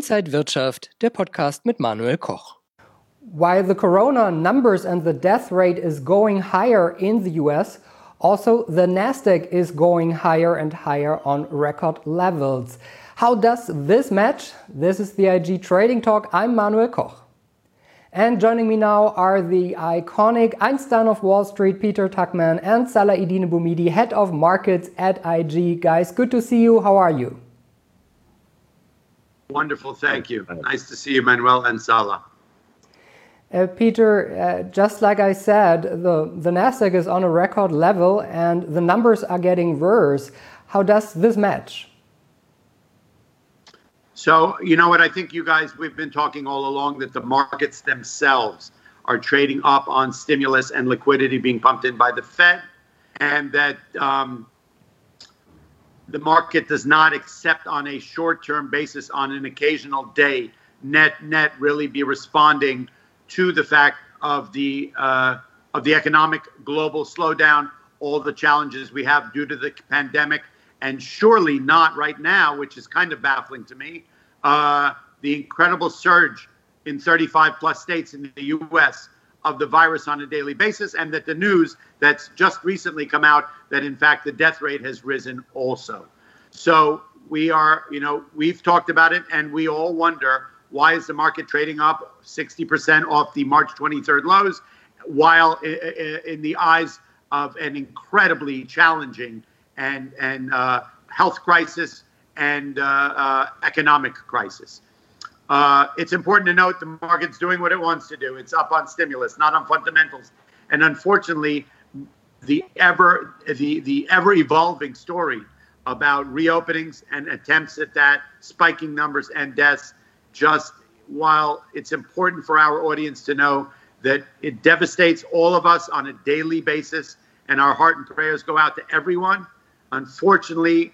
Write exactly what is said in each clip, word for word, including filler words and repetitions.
Inside Wirtschaft, der Podcast mit Manuel Koch. While the corona numbers and the death rate is going higher in the U S, also the Nasdaq is going higher and higher on record levels. How does this match? This is the I G Trading Talk. I'm Manuel Koch. And joining me now are the iconic Einstein of Wall Street, Peter Tuchman, and Salah-Eddine Bouhmidi, Head of Markets at I G. Guys, good to see you. How are you? Wonderful, thank you. Nice to see you, Manuel and Salah. Uh, Peter, uh, just like I said, the, the Nasdaq is on a record level and the numbers are getting worse. How does this match? So, you know what, I think you guys, we've been talking all along that the markets themselves are trading up on stimulus and liquidity being pumped in by the Fed, and that um, the market does not accept on a short-term basis, on an occasional day, net, net really be responding to the fact of the uh, of the economic global slowdown, all the challenges we have due to the pandemic, and surely not right now, which is kind of baffling to me, uh, the incredible surge in thirty-five plus states in the U S of the virus on a daily basis, and that the news that's just recently come out that in fact the death rate has risen also. So we are, you know, we've talked about it, and we all wonder, why is the market trading up sixty percent off the March twenty-third lows, while in the eyes of an incredibly challenging and and uh, health crisis and uh, uh, economic crisis? Uh, it's important to note the market's doing what it wants to do. It's up on stimulus, not on fundamentals. And unfortunately, the ever the the ever evolving story about reopenings and attempts at that, spiking numbers and deaths, just while it's important for our audience to know that it devastates all of us on a daily basis, and our heart and prayers go out to everyone. Unfortunately,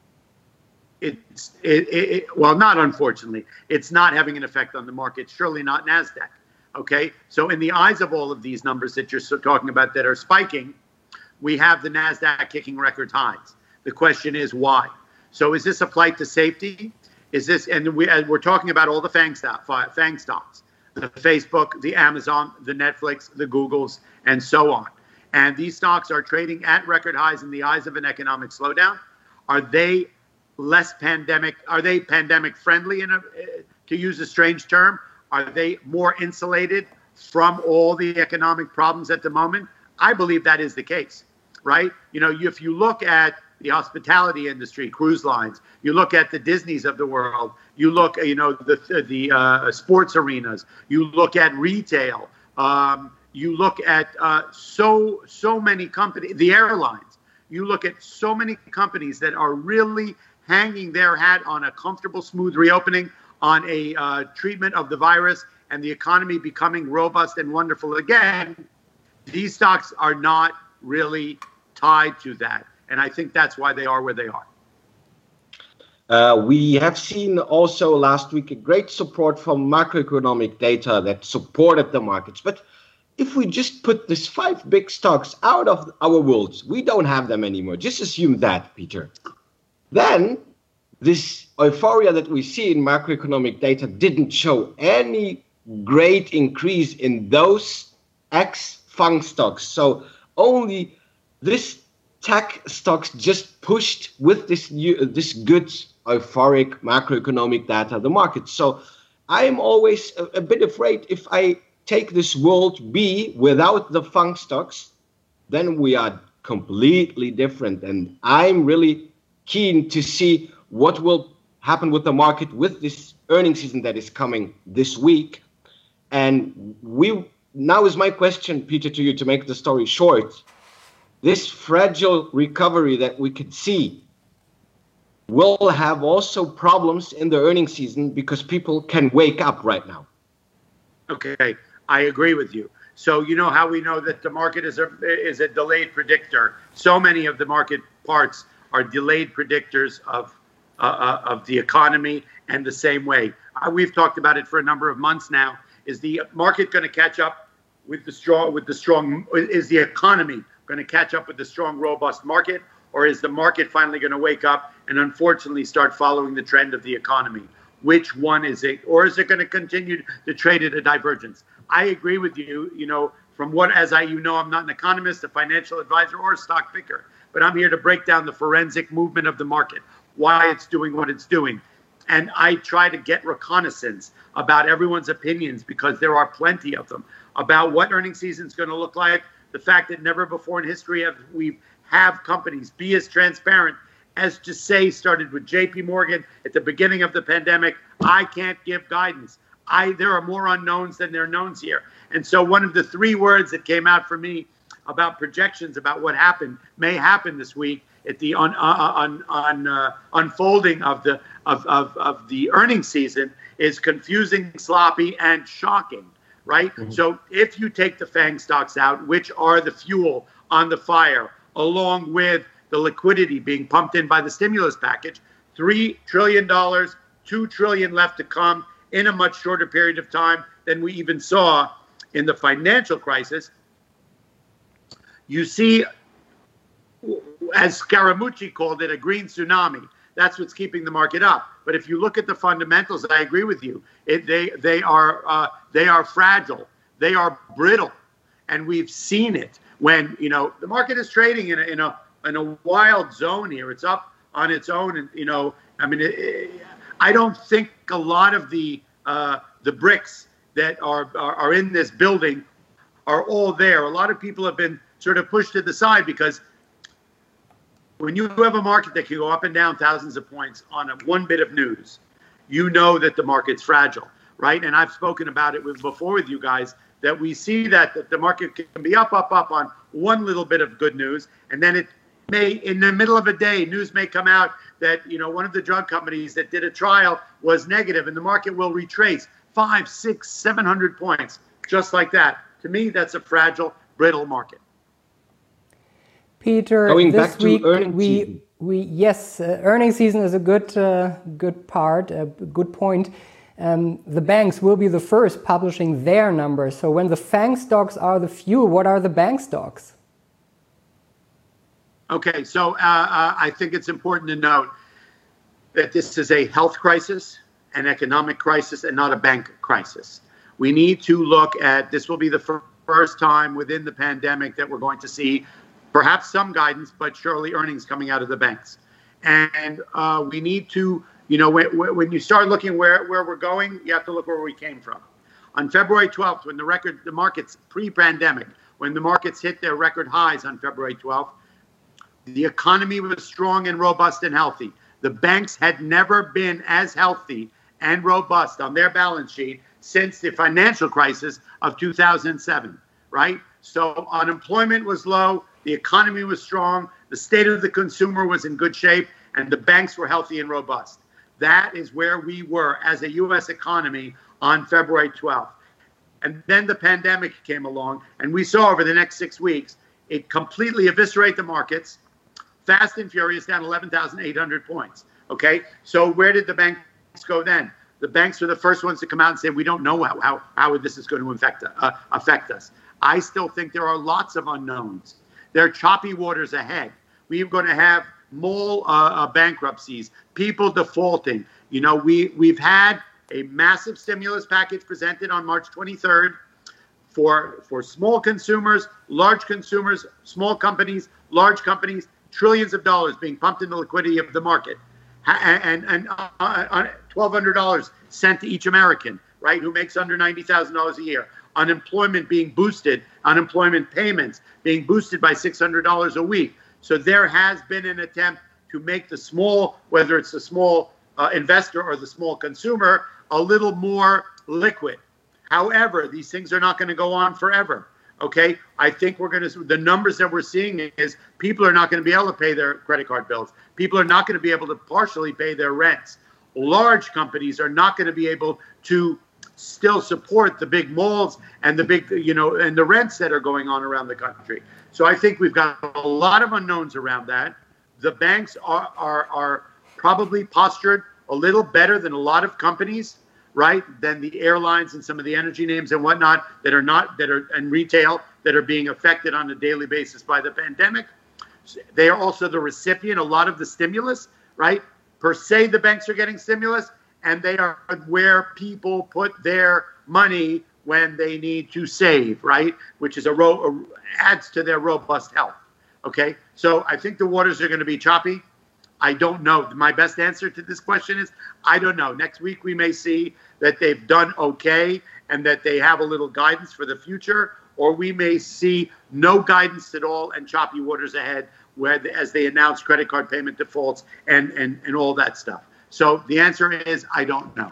it's it, it, it well, not unfortunately, it's not having an effect on the market. Surely not NASDAQ. Okay, so in the eyes of all of these numbers that you're talking about that are spiking, we have the NASDAQ kicking record highs. The question is why? So is this a flight to safety? Is this, and we, and we're talking about all the FANG, stock, FANG stocks, the Facebook, the Amazon, the Netflix, the Googles, and so on. And these stocks are trading at record highs in the eyes of an economic slowdown. Are they less pandemic? Are they pandemic friendly, in a, to use a strange term? Are they more insulated from all the economic problems at the moment? I believe that is the case, right? You know, if you look at the hospitality industry, cruise lines, you look at the Disneys of the world, you look, you know, the the uh, sports arenas, you look at retail, um, you look at uh, so so many companies, the airlines, you look at so many companies that are really hanging their hat on a comfortable, smooth reopening, on a uh, treatment of the virus, and the economy becoming robust and wonderful again. These stocks are not really tied to that. And I think that's why they are where they are. Uh, we have seen also last week a great support from macroeconomic data that supported the markets. But if we just put these five big stocks out of our worlds, we don't have them anymore. Just assume that, Peter. Then this euphoria that we see in macroeconomic data didn't show any great increase in those ex-FANG stocks. So only this tech stocks just pushed with this new, this good euphoric macroeconomic data the market. So I'm always a, a bit afraid if I take this world B without the FANG stocks, then we are completely different. And I'm really keen to see what will happen with the market with this earnings season that is coming this week. And we now is my question, Peter, to you, to make the story short. This fragile recovery that we could see will have also problems in the earnings season because people can wake up right now. Okay, I agree with you. So you know how we know that the market is a is a delayed predictor. So many of the market parts are delayed predictors of uh, of the economy, and the same way uh, we've talked about it for a number of months now. Is the market going to catch up with the strong with the strong? Is the economy going to catch up with the strong, robust market, or is the market finally going to wake up and unfortunately start following the trend of the economy? which one is it, or is it going to continue to trade at a divergence? I agree with you. You know, from what, as I, you know, I'm not an economist, a financial advisor, or a stock picker, but I'm here to break down the forensic movement of the market, why it's doing what it's doing. And I try to get reconnaissance about everyone's opinions, because there are plenty of them, about what earnings season is going to look like. The fact that never before in history have we have companies be as transparent as to say started with J P Morgan at the beginning of the pandemic. I can't give guidance. I there are more unknowns than there are knowns here. And so one of the three words that came out for me about projections about what happened may happen this week at the on, on, on, uh, unfolding of the of, of, of the earnings season is confusing, sloppy, and shocking, right? Mm-hmm. So if you take the FANG stocks out, which are the fuel on the fire, along with the liquidity being pumped in by the stimulus package, three trillion dollars, two trillion dollars left to come in a much shorter period of time than we even saw in the financial crisis. You see, as Scaramucci called it, a green tsunami. That's what's keeping the market up. But if you look at the fundamentals, I agree with you. It, they they are uh, they are fragile. They are brittle, and we've seen it when you know the market is trading in a in a in a wild zone here. It's up on its own, and you know, I mean, it, it, I don't think a lot of the uh, the bricks that are, are are in this building are all there. A lot of people have been sort of pushed to the side, because when you have a market that can go up and down thousands of points on a one bit of news, you know that the market's fragile, right? And I've spoken about it with, before with you guys, that we see that, that the market can be up, up, up on one little bit of good news, and then it may, in the middle of a day, news may come out that, you know, one of the drug companies that did a trial was negative, and the market will retrace five, six, seven hundred points, just like that. To me, that's a fragile, brittle market. Peter, Going this back to week earnings we season. we yes, uh, earnings season is a good uh, good part, a good point. Um, the banks will be the first publishing their numbers. So when the FANG stocks are the fuel, what are the bank stocks? Okay, so uh, uh, I think it's important to note that this is a health crisis, an economic crisis, and not a bank crisis. We need to look at, this will be the fir- first time within the pandemic that we're going to see perhaps some guidance, but surely earnings coming out of the banks. And uh, we need to, you know, when, when you start looking where, where we're going, you have to look where we came from. On February twelfth, when the record, the markets pre-pandemic, when the markets hit their record highs on February twelfth, the economy was strong and robust and healthy. The banks had never been as healthy and robust on their balance sheet since the financial crisis of two thousand seven, right? So unemployment was low, the economy was strong, the state of the consumer was in good shape, and the banks were healthy and robust. That is where we were as a U S economy on February twelfth. And then the pandemic came along, and we saw over the next six weeks, it completely eviscerate the markets, fast and furious, down eleven thousand eight hundred points, okay? So where did the banks go then? The banks were the first ones to come out and say, we don't know how, how, how this is going to affect, uh, affect us. I still think there are lots of unknowns. There are choppy waters ahead. We're going to have mall uh, uh, bankruptcies, people defaulting. You know, we, we've had a massive stimulus package presented on March twenty-third for, for small consumers, large consumers, small companies, large companies, trillions of dollars being pumped into the liquidity of the market. And, and uh, uh, twelve hundred dollars sent to each American, right, who makes under ninety thousand dollars a year. Unemployment being boosted, unemployment payments being boosted by six hundred dollars a week. So there has been an attempt to make the small, whether it's the small uh, investor or the small consumer, a little more liquid. However, these things are not going to go on forever. Okay, I think we're going to, the numbers that we're seeing is people are not going to be able to pay their credit card bills. People are not going to be able to partially pay their rents. Large companies are not going to be able to still support the big malls and the big, you know, and the rents that are going on around the country. So I think we've got a lot of unknowns around that. The banks are, are, are probably postured a little better than a lot of companies, right, than the airlines and some of the energy names and whatnot that are not, that are, and retail that are being affected on a daily basis by the pandemic. They are also the recipient, a lot of the stimulus, right? Per se, the banks are getting stimulus, and they are where people put their money when they need to save, right? Which is a ro- adds to their robust health. Okay, so I think the waters are going to be choppy. I don't know. My best answer to this question is I don't know. Next week we may see that they've done okay and that they have a little guidance for the future, or we may see no guidance at all and choppy waters ahead, where the, as they announce credit card payment defaults and, and, and all that stuff. So the answer is I don't know.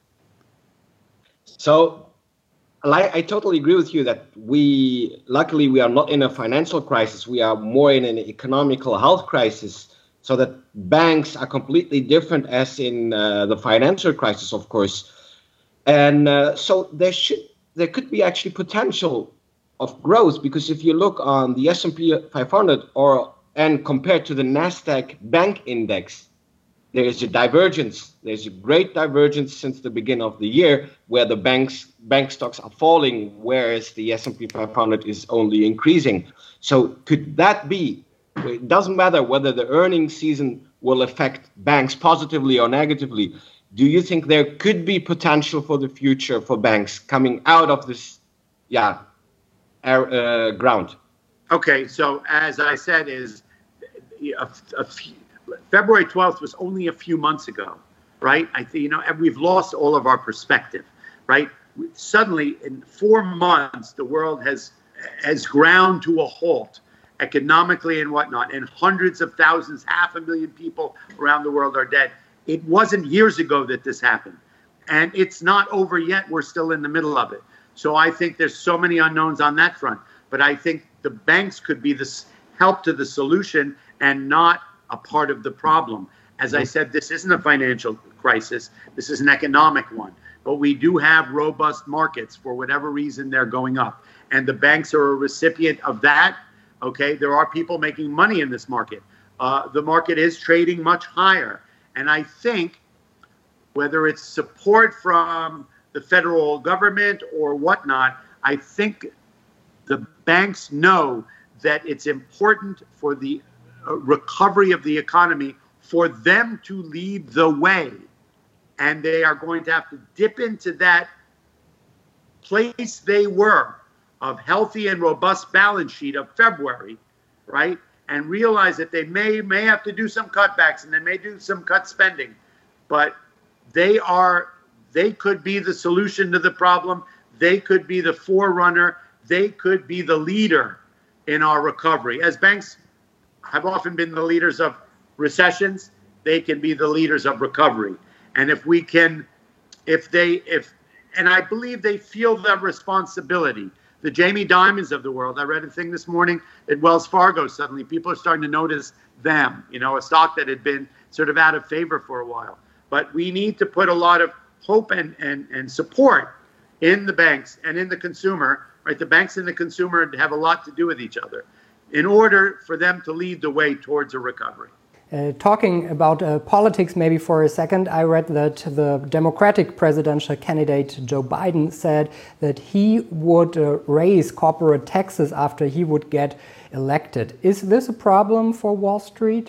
So I, I totally agree with you that we, luckily, we are not in a financial crisis. We are more in an economical health crisis, so that banks are completely different as in uh, the financial crisis, of course. And uh, so there should, there could be actually potential of growth, because if you look on the S and P five hundred or and compared to the NASDAQ bank index, there is a divergence. There's a great divergence since the beginning of the year, where the banks bank stocks are falling, whereas the S and P five hundred is only increasing. So could that be? It doesn't matter whether the earnings season will affect banks positively or negatively. Do you think there could be potential for the future for banks coming out of this, yeah, uh, ground? Okay, so as I said, is a, a few, February twelfth was only a few months ago, right? I think, you know, we've lost all of our perspective, right? Suddenly, in four months, the world has has ground to a halt, economically and whatnot, and hundreds of thousands, half a million people around the world are dead. It wasn't years ago that this happened, and it's not over yet. We're still in the middle of it. So I think there's so many unknowns on that front, but I think the banks could be this help to the solution and not a part of the problem. As I said, this isn't a financial crisis. This is an economic one. But we do have robust markets. For whatever reason, they're going up. And the banks are a recipient of that. Okay, there are people making money in this market. Uh, the market is trading much higher. And I think whether it's support from the federal government or whatnot, I think the banks know that it's important for the uh, recovery of the economy for them to lead the way. And they are going to have to dip into that place they were of healthy and robust balance sheet of February, right? And realize that they may may have to do some cutbacks and they may do some cut spending, but they are they could be the solution to the problem. They could be the forerunner. They could be the leader in our recovery. As banks have often been the leaders of recessions, they can be the leaders of recovery. And if we can, if they, if, and I believe they feel that responsibility. The Jamie Dimons of the world, I read a thing this morning at Wells Fargo, suddenly people are starting to notice them, you know, a stock that had been sort of out of favor for a while. But we need to put a lot of hope and, and, and support in the banks and in the consumer, right? The banks and the consumer have a lot to do with each other in order for them to lead the way towards a recovery. Uh, talking about uh, politics maybe for a second, I read that the Democratic presidential candidate Joe Biden said that he would uh, raise corporate taxes after he would get elected. Is this a problem for Wall Street?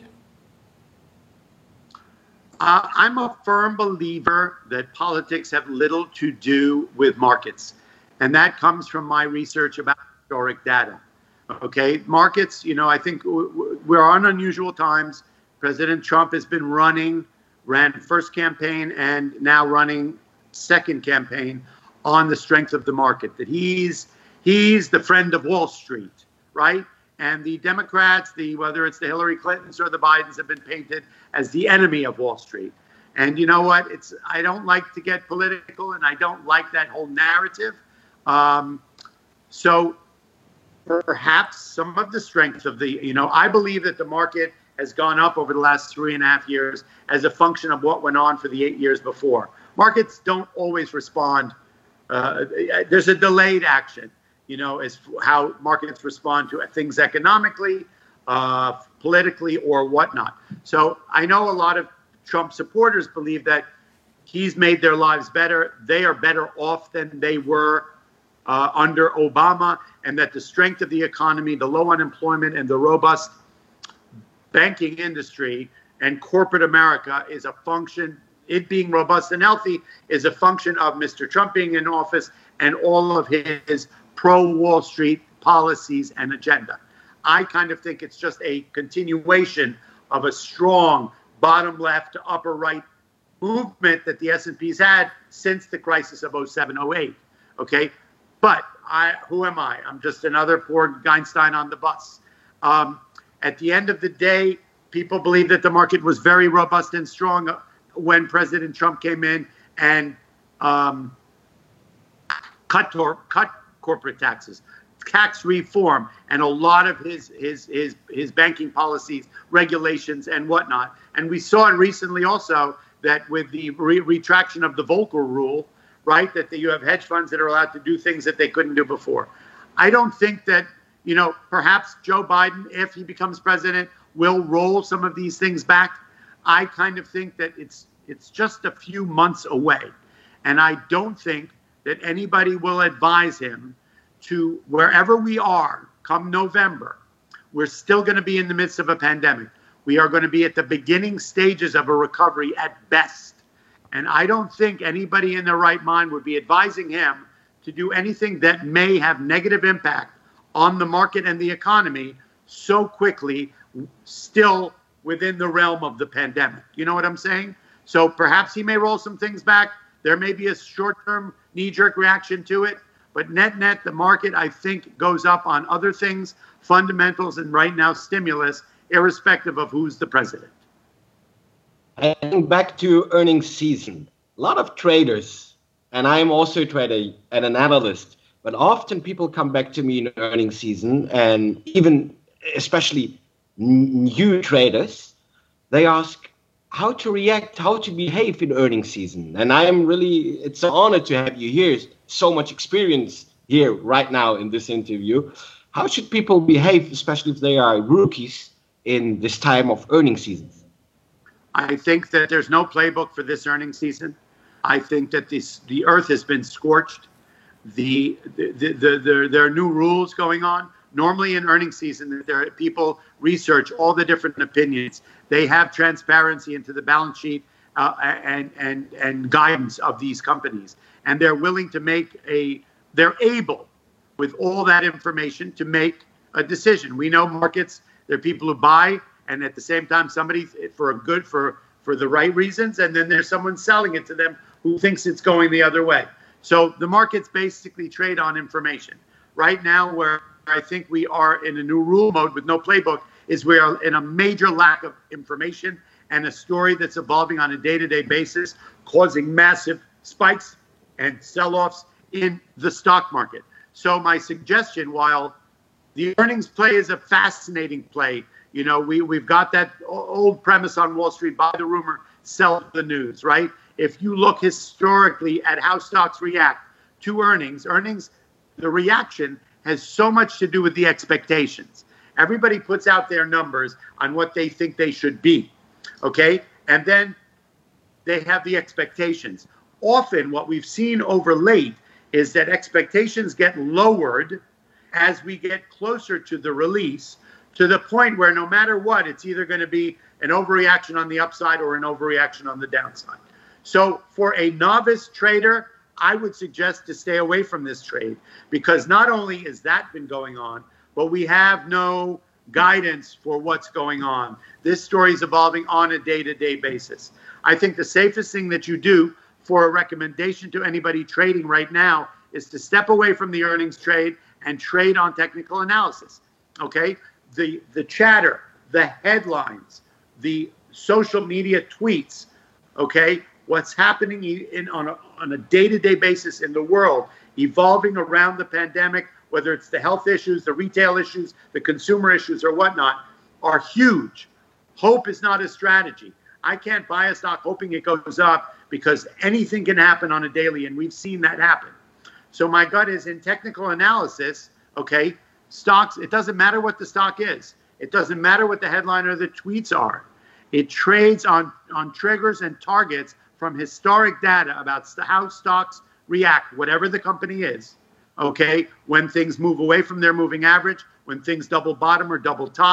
Uh, I'm a firm believer that politics have little to do with markets. And that comes from my research about historic data. Okay, markets, you know, I think we're on unusual times. President Trump has been running, ran first campaign and now running second campaign on the strength of the market, that he's he's the friend of Wall Street, right? And the Democrats, the whether it's the Hillary Clintons or the Bidens, have been painted as the enemy of Wall Street. And you know what? It's I don't like to get political, and I don't like that whole narrative. Um, so perhaps some of the strength of the, you know, I believe that the market has gone up over the last three and a half years as a function of what went on for the eight years before. Markets don't always respond. Uh, there's a delayed action, you know, as how markets respond to things economically, uh, politically, or whatnot. So I know a lot of Trump supporters believe that he's made their lives better. They are better off than they were uh, under Obama, and that the strength of the economy, the low unemployment, and the robust banking industry and corporate America is a function it being robust and healthy is a function of Mister Trump being in office and all of his pro-Wall Street policies and agenda. I kind of think it's just a continuation of a strong bottom left to upper right movement that the S and P's had since the crisis of oh seven oh eight. Okay, but I, who am I? I'm just another poor Einstein on the bus. Um, at the end of the day, people believe that the market was very robust and strong when President Trump came in and um, cut tor- cut corporate taxes, tax reform, and a lot of his his his his banking policies, regulations, and whatnot. And we saw it recently also that with the re- retraction of the Volcker rule, right, that the, you have hedge funds that are allowed to do things that they couldn't do before. I don't think that, you know, perhaps Joe Biden, if he becomes president, will roll some of these things back. I kind of think that it's it's just a few months away. And I don't think that anybody will advise him to, wherever we are come November, we're still going to be in the midst of a pandemic. We are going to be at the beginning stages of a recovery at best. And I don't think anybody in their right mind would be advising him to do anything that may have negative impact on the market and the economy so quickly, still within the realm of the pandemic. You know what I'm saying? So perhaps he may roll some things back. There may be a short-term knee-jerk reaction to it. But net-net, the market, I think, goes up on other things, fundamentals, and right now stimulus, irrespective of who's the president. And back to earnings season. A lot of traders, and I'm also a trader and an analyst, but often people come back to me in earnings season, and even especially new traders, they ask how to react, how to behave in earnings season. And I am really, it's an honor to have you here. So much experience here right now in this interview. How should people behave, especially if they are rookies in this time of earnings season? I think that there's no playbook for this earnings season. I think that this, the earth has been scorched. The, the, the, the, the, there are new rules going on. Normally in earnings season, there are people research all the different opinions. They have transparency into the balance sheet uh, and, and, and guidance of these companies. And they're willing to make a, they're able, with all that information, to make a decision. We know markets, there are people who buy, and at the same time, somebody for a good, for, for the right reasons, and then there's someone selling it to them who thinks it's going the other way. So the markets basically trade on information. Right now, where I think we are in a new rule mode with no playbook, is we are in a major lack of information and a story that's evolving on a day-to-day basis, causing massive spikes and sell-offs in the stock market. So my suggestion, while the earnings play is a fascinating play, you know, we, we've got that old premise on Wall Street, buy the rumor, sell the news, right? If you look historically at how stocks react to earnings, earnings, the reaction has so much to do with the expectations. Everybody puts out their numbers on what they think they should be, okay? And then they have the expectations. Often what we've seen over late is that expectations get lowered as we get closer to the release, to the point where no matter what, it's either going to be an overreaction on the upside or an overreaction on the downside. So for a novice trader, I would suggest to stay away from this trade, because not only has that been going on, but we have no guidance for what's going on. This story is evolving on a day-to-day basis. I think the safest thing that you do for a recommendation to anybody trading right now is to step away from the earnings trade and trade on technical analysis, okay? The, the chatter, the headlines, the social media tweets, okay? What's happening in, on, a, on a day-to-day basis in the world, evolving around the pandemic, whether it's the health issues, the retail issues, the consumer issues, or whatnot, are huge. Hope is not a strategy. I can't buy a stock hoping it goes up, because anything can happen on a daily, and we've seen that happen. So my gut is, in technical analysis, okay, stocks, it doesn't matter what the stock is. It doesn't matter what the headline or the tweets are. It trades on, on triggers and targets from historic data about how stocks react, whatever the company is, okay, when things move away from their moving average, when things double bottom or double top,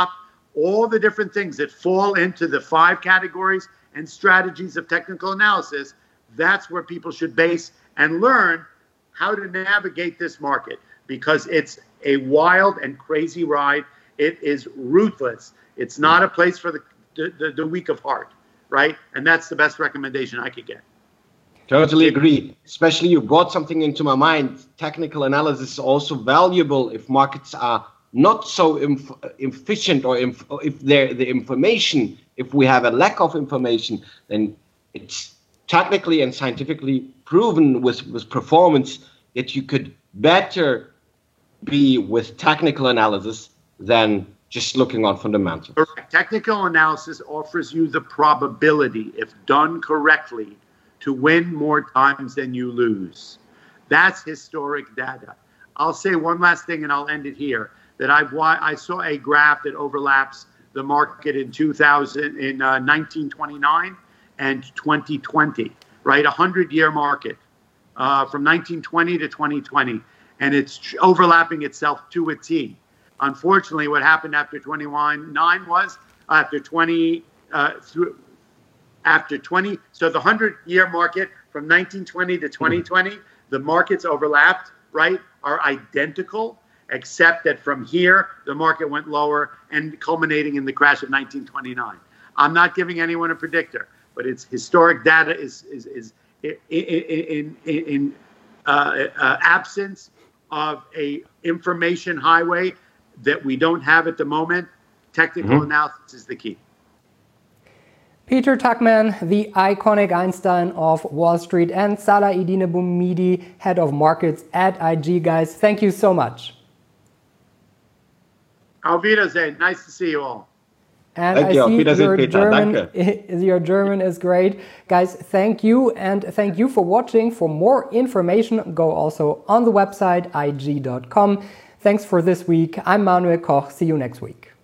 all the different things that fall into the five categories and strategies of technical analysis, that's where people should base and learn how to navigate this market, because it's a wild and crazy ride. It is ruthless. It's not a place for the, the, the weak of heart, right? And that's the best recommendation I could get. Totally agree. Especially you brought something into my mind. Technical analysis is also valuable if markets are not so inf- efficient, or inf- if the information, if we have a lack of information, then it's technically and scientifically proven with, with performance that you could better be with technical analysis than just looking on fundamentals. Correct. Technical analysis offers you the probability, if done correctly, to win more times than you lose. That's historic data. I'll say one last thing and I'll end it here. That I've I saw a graph that overlaps the market in two thousand, in uh, nineteen twenty-nine and twenty twenty, right? A hundred-year market uh, from nineteen twenty to twenty twenty, and it's tr- overlapping itself to a T. Unfortunately, what happened after twenty-nine was after twenty uh, through after twenty. So the hundred-year market from nineteen twenty to twenty twenty, the markets overlapped, right? Are identical, except that from here, the market went lower and culminating in the crash of nineteen twenty-nine. I'm not giving anyone a predictor, but it's historic data is is, is in, in, in, in uh, uh, absence of a information highway that we don't have at the moment. Technical mm-hmm. analysis is the key. Peter Tuchman, the iconic Einstein of Wall Street, and Salah Eddine Bouhmidi, head of markets at I G. Guys, thank you so much. Auf Wiedersehen. Nice to see you all. And thank I you. see your Peter. German, your German is great. Guys, thank you, and thank you for watching. For more information, go also on the website I G dot com. Thanks for this week. I'm Manuel Koch. See you next week.